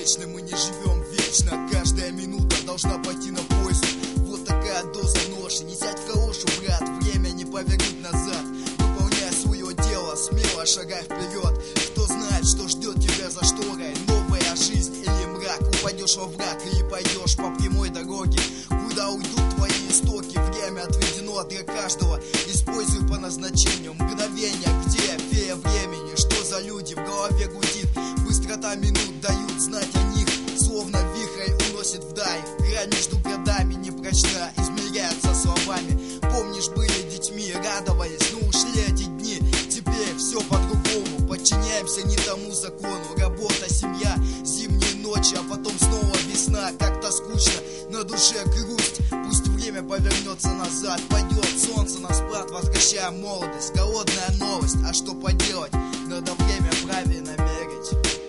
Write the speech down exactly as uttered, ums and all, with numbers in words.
вечны, мы не живем вечно. Каждая минута должна пойти на пользу. Вот такая доза ноши. Не сядь в калошу, брат, время не повернуть назад. Выполняй свое дело, смело шагай вперед. Кто знает, что ждет тебя за шторой? Новая жизнь или мрак? Упадешь во враг или пойдешь по прямой дороге? Куда уйдут твои истоки? Время отведено для каждого. Используй по назначению мгновения. Где фея времени? Что за люди? В голове гудит. Быстрота минут дают знать о них. Словно вихрь уносит вдаль. Грань между годами непрочна, измеряется словами. Помнишь, были детьми, радовались, но ушли эти дни. Теперь все по-другому. Подчиняемся не тому закону. Работа, семья, зимние ночи, а потом снова весна. Как-то скучно, на душе грусть. Пусть время повернется назад. Пойдет солнце на спад, возвращая молодость. Голодная новость, а что поделать? Надо время правильно мерить.